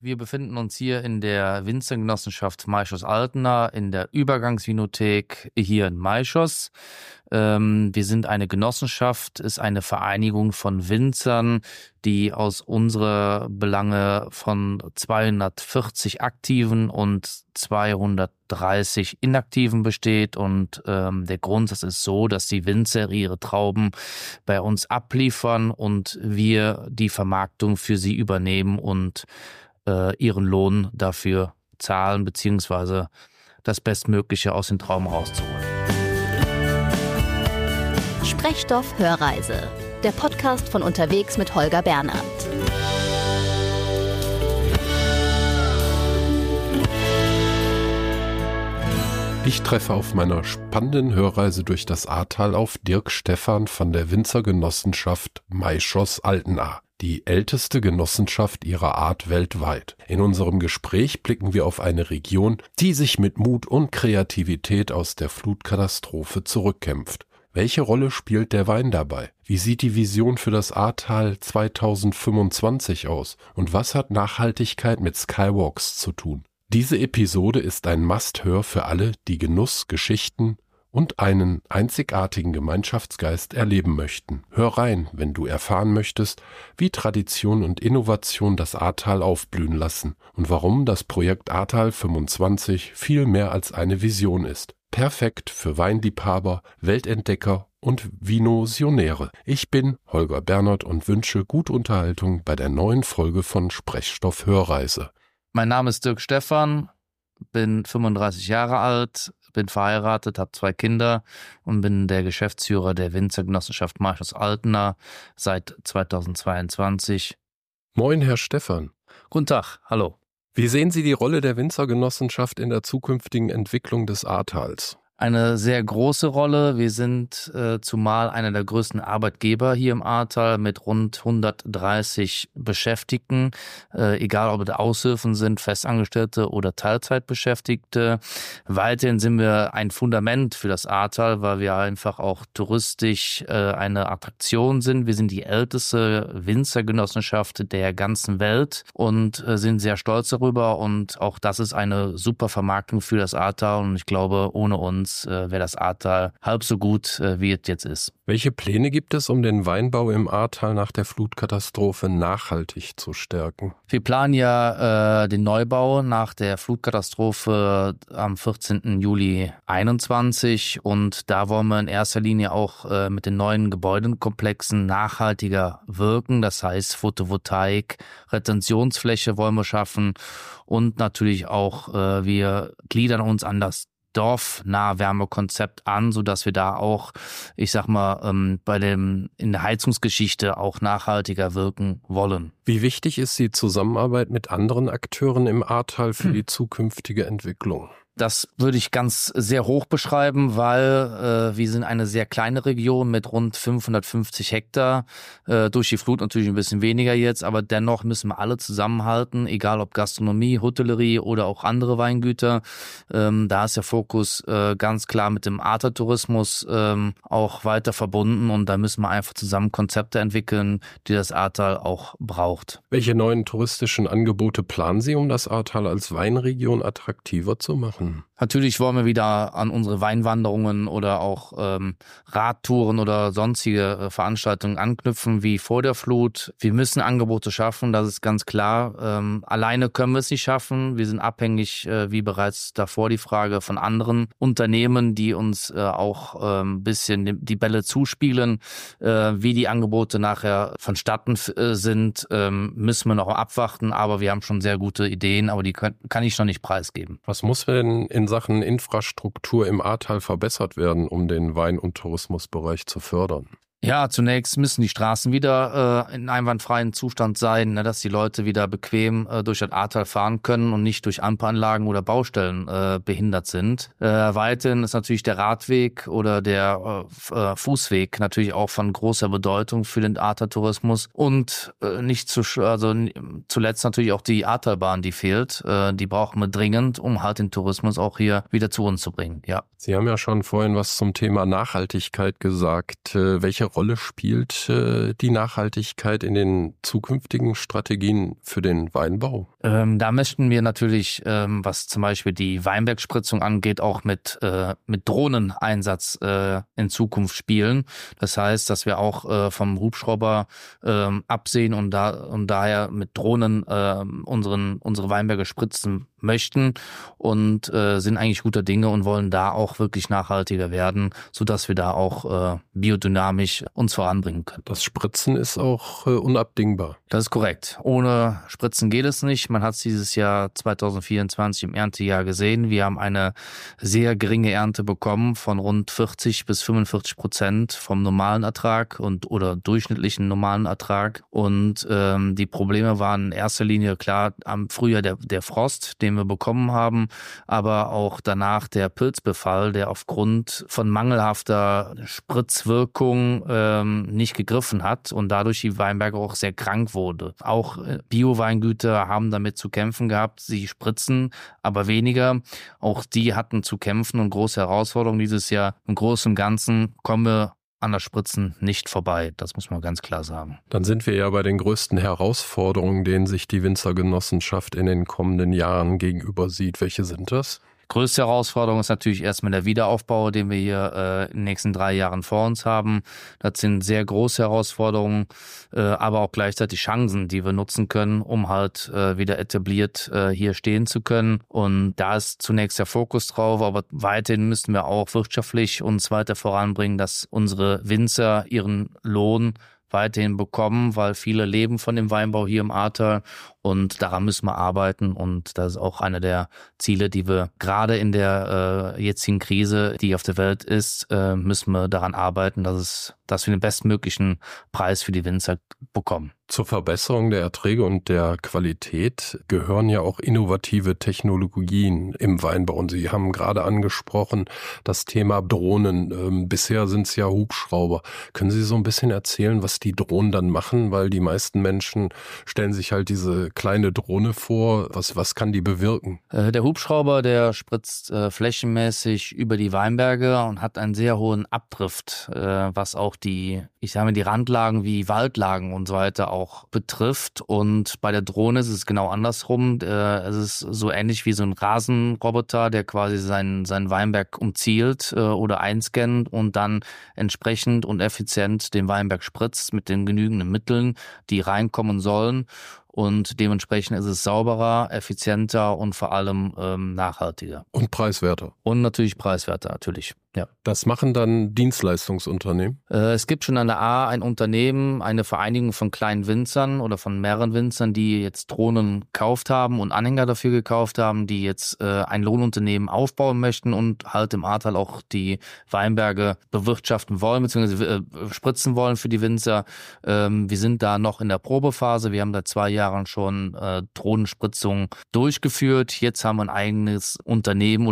Wir befinden uns hier in der Winzergenossenschaft Maischoss-Altena in der Übergangsvinothek hier in Maischoss. Wir sind eine Genossenschaft, ist eine Vereinigung von Winzern, die aus unserer Belange von 240 Aktiven und 230 Inaktiven besteht. Und der Grundsatz ist so, dass die Winzer ihre Trauben bei uns abliefern und wir die Vermarktung für sie übernehmen und ihren Lohn dafür zahlen, beziehungsweise das Bestmögliche aus den Trauben rauszuholen. Sprechstoff Hörreise, der Podcast von Unterwegs mit Holger Bernhard. Ich treffe auf meiner spannenden Hörreise durch das Ahrtal auf Dirk Stephan von der Winzergenossenschaft Maischoss-Altena, die älteste Genossenschaft ihrer Art weltweit. In unserem Gespräch blicken wir auf eine Region, die sich mit Mut und Kreativität aus der Flutkatastrophe zurückkämpft. Welche Rolle spielt der Wein dabei? Wie sieht die Vision für das Ahrtal 2025 aus? Und was hat Nachhaltigkeit mit Skywalks zu tun? Diese Episode ist ein Must-Hör für alle, die Genuss, Geschichten und einen einzigartigen Gemeinschaftsgeist erleben möchten. Hör rein, wenn du erfahren möchtest, wie Tradition und Innovation das Ahrtal aufblühen lassen und warum das Projekt Ahrtal 25 viel mehr als eine Vision ist. Perfekt für Weinliebhaber, Weltentdecker und Vinosionäre. Ich bin Holger Bernhard und wünsche gute Unterhaltung bei der neuen Folge von Sprechstoff Hörreise. Mein Name ist Dirk Stephan, bin 35 Jahre alt, bin verheiratet, habe 2 Kinder und bin der Geschäftsführer der Winzergenossenschaft Maischoss-Altena seit 2022. Moin, Herr Stephan. Guten Tag, hallo. Wie sehen Sie die Rolle der Winzergenossenschaft in der zukünftigen Entwicklung des Ahrtals? Eine sehr große Rolle. Wir sind zumal einer der größten Arbeitgeber hier im Ahrtal mit rund 130 Beschäftigten, egal ob es Aushilfen sind, Festangestellte oder Teilzeitbeschäftigte. Weiterhin sind wir ein Fundament für das Ahrtal, weil wir einfach auch touristisch eine Attraktion sind. Wir sind die älteste Winzergenossenschaft der ganzen Welt und sind sehr stolz darüber. Und auch das ist eine super Vermarktung für das Ahrtal. Und ich glaube, ohne uns wäre das Ahrtal halb so gut, wie es jetzt ist. Welche Pläne gibt es, um den Weinbau im Ahrtal nach der Flutkatastrophe nachhaltig zu stärken? Wir planen ja den Neubau nach der Flutkatastrophe am 14. Juli 2021 und da wollen wir in erster Linie auch mit den neuen Gebäudekomplexen nachhaltiger wirken. Das heißt Photovoltaik, Retentionsfläche wollen wir schaffen und natürlich auch wir gliedern uns an das Dorfnahwärmekonzept an, sodass wir da auch, ich sag mal, in der Heizungsgeschichte auch nachhaltiger wirken wollen. Wie wichtig ist die Zusammenarbeit mit anderen Akteuren im Ahrtal für die zukünftige Entwicklung? Das würde ich ganz sehr hoch beschreiben, weil wir sind eine sehr kleine Region mit rund 550 Hektar. Durch die Flut natürlich ein bisschen weniger jetzt, aber dennoch müssen wir alle zusammenhalten, egal ob Gastronomie, Hotellerie oder auch andere Weingüter. Da ist der Fokus ganz klar mit dem Ahrtal-Tourismus auch weiter verbunden und da müssen wir einfach zusammen Konzepte entwickeln, die das Ahrtal auch braucht. Welche neuen touristischen Angebote planen Sie, um das Ahrtal als Weinregion attraktiver zu machen? Natürlich wollen wir wieder an unsere Weinwanderungen oder auch Radtouren oder sonstige Veranstaltungen anknüpfen wie vor der Flut. Wir müssen Angebote schaffen, das ist ganz klar. Alleine können wir es nicht schaffen. Wir sind abhängig, wie bereits davor die Frage, von anderen Unternehmen, die uns auch ein bisschen die Bälle zuspielen. Wie die Angebote nachher vonstatten sind, müssen wir noch abwarten. Aber wir haben schon sehr gute Ideen, aber die kann ich noch nicht preisgeben. Was muss denn in Sachen Infrastruktur im Ahrtal verbessert werden, um den Wein- und Tourismusbereich zu fördern? Ja, zunächst müssen die Straßen wieder in einwandfreien Zustand sein, dass die Leute wieder bequem durch das Ahrtal fahren können und nicht durch Ampelanlagen oder Baustellen behindert sind. Weiterhin ist natürlich der Radweg oder der Fußweg natürlich auch von großer Bedeutung für den Ahrtal-Tourismus und zuletzt natürlich auch die Ahrtalbahn, die fehlt. Die brauchen wir dringend, um halt den Tourismus auch hier wieder zu uns zu bringen. Ja. Sie haben ja schon vorhin was zum Thema Nachhaltigkeit gesagt. Welche Rolle spielt die Nachhaltigkeit in den zukünftigen Strategien für den Weinbau? Da möchten wir natürlich, was zum Beispiel die Weinbergspritzung angeht, auch mit Drohneneinsatz in Zukunft spielen. Das heißt, dass wir auch vom Hubschrauber absehen und daher mit Drohnen unsere Weinberge spritzen möchten und sind eigentlich guter Dinge und wollen da auch wirklich nachhaltiger werden, sodass wir da auch biodynamisch uns voranbringen können. Das Spritzen ist auch unabdingbar. Das ist korrekt. Ohne Spritzen geht es nicht. Man hat es dieses Jahr 2024 im Erntejahr gesehen. Wir haben eine sehr geringe Ernte bekommen von rund 40 bis 45% vom normalen Ertrag oder durchschnittlichen normalen Ertrag. Und die Probleme waren in erster Linie klar am Frühjahr der Frost, den wir bekommen haben, aber auch danach der Pilzbefall, der aufgrund von mangelhafter Spritzwirkung nicht gegriffen hat und dadurch die Weinberge auch sehr krank wurde. Auch Bio-Weingüter haben damit zu kämpfen gehabt. Sie spritzen, aber weniger. Auch die hatten zu kämpfen und große Herausforderungen dieses Jahr. Im Großen und Ganzen kommen wir an das Spritzen nicht vorbei. Das muss man ganz klar sagen. Dann sind wir ja bei den größten Herausforderungen, denen sich die Winzergenossenschaft in den kommenden Jahren gegenüber sieht. Welche sind das? Größte Herausforderung ist natürlich erstmal der Wiederaufbau, den wir hier in den nächsten 3 Jahren vor uns haben. Das sind sehr große Herausforderungen, aber auch gleichzeitig Chancen, die wir nutzen können, um halt wieder etabliert hier stehen zu können. Und da ist zunächst der Fokus drauf, aber weiterhin müssen wir auch wirtschaftlich uns weiter voranbringen, dass unsere Winzer ihren Lohn weiterhin bekommen, weil viele leben von dem Weinbau hier im Ahrtal und daran müssen wir arbeiten und das ist auch eine der Ziele, die wir gerade in der jetzigen Krise, die auf der Welt ist, müssen wir daran arbeiten, dass wir den bestmöglichen Preis für die Winzer bekommen. Zur Verbesserung der Erträge und der Qualität gehören ja auch innovative Technologien im Weinbau. Und Sie haben gerade angesprochen das Thema Drohnen. Bisher sind es ja Hubschrauber. Können Sie so ein bisschen erzählen, was die Drohnen dann machen? Weil die meisten Menschen stellen sich halt diese kleine Drohne vor. Was kann die bewirken? Der Hubschrauber, der spritzt flächenmäßig über die Weinberge und hat einen sehr hohen Abdrift, was auch die Randlagen wie Waldlagen und so weiter auch betrifft. Und bei der Drohne ist es genau andersrum. Es ist so ähnlich wie so ein Rasenroboter, der quasi seinen Weinberg umzielt oder einscannt und dann entsprechend und effizient den Weinberg spritzt mit den genügenden Mitteln, die reinkommen sollen. Und dementsprechend ist es sauberer, effizienter und vor allem nachhaltiger. Und preiswerter. Und natürlich preiswerter, natürlich. Ja. Das machen dann Dienstleistungsunternehmen? Es gibt schon an der A ein Unternehmen, eine Vereinigung von kleinen Winzern oder von mehreren Winzern, die jetzt Drohnen gekauft haben und Anhänger dafür gekauft haben, die jetzt ein Lohnunternehmen aufbauen möchten und halt im Ahrtal auch die Weinberge bewirtschaften wollen, beziehungsweise spritzen wollen für die Winzer. Wir sind da noch in der Probephase. Wir haben da 2 Jahren schon Drohnenspritzung durchgeführt. Jetzt haben wir ein eigenes Unternehmen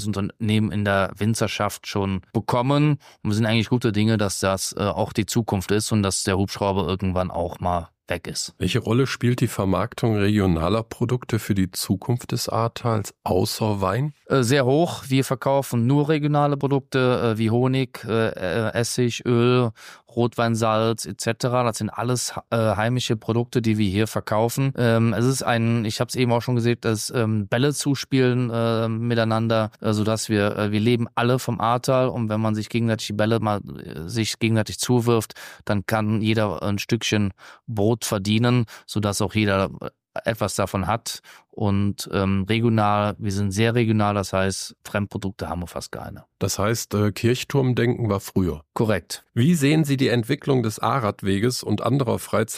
in der Winzerschaft schon bekommen. Und wir sind eigentlich gute Dinge, dass das auch die Zukunft ist und dass der Hubschrauber irgendwann auch mal weg ist. Welche Rolle spielt die Vermarktung regionaler Produkte für die Zukunft des Ahrtals außer Wein? Sehr hoch. Wir verkaufen nur regionale Produkte wie Honig, Essig, Öl, Rotweinsalz etc. Das sind alles heimische Produkte, die wir hier verkaufen. Es ist ich habe es eben auch schon gesehen, dass Bälle zuspielen miteinander, sodass wir leben alle vom Ahrtal und wenn man sich gegenseitig die Bälle mal sich gegenseitig zuwirft, dann kann jeder ein Stückchen Brot verdienen, sodass auch jeder etwas davon hat. Und regional, wir sind sehr regional, das heißt, Fremdprodukte haben wir fast keine. Das heißt, Kirchturmdenken war früher. Korrekt. Wie sehen Sie die Entwicklung des Ahrradweges und anderer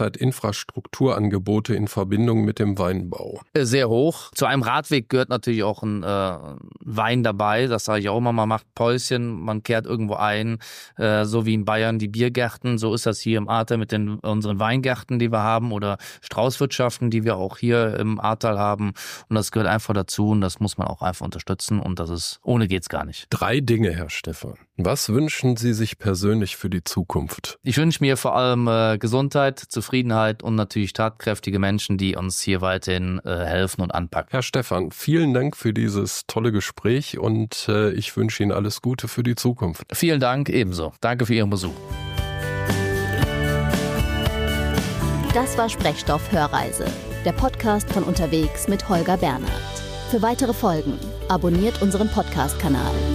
Freizeitinfrastrukturangebote in Verbindung mit dem Weinbau? Sehr hoch. Zu einem Radweg gehört natürlich auch ein Wein dabei. Das sage ich auch immer, man macht Päuschen, man kehrt irgendwo ein, so wie in Bayern die Biergärten. So ist das hier im Ahrtal mit unseren Weingärten, die wir haben oder Straußwirtschaften, die wir auch hier im Ahrtal haben. Und das gehört einfach dazu und das muss man auch einfach unterstützen und ohne geht's gar nicht. 3 Dinge, Herr Stephan. Was wünschen Sie sich persönlich für die Zukunft? Ich wünsche mir vor allem Gesundheit, Zufriedenheit und natürlich tatkräftige Menschen, die uns hier weiterhin helfen und anpacken. Herr Stephan, vielen Dank für dieses tolle Gespräch und ich wünsche Ihnen alles Gute für die Zukunft. Vielen Dank, ebenso. Danke für Ihren Besuch. Das war Sprechstoff Hörreise. der Podcast von Unterwegs mit Holger Bernhard. Für weitere Folgen abonniert unseren Podcast-Kanal.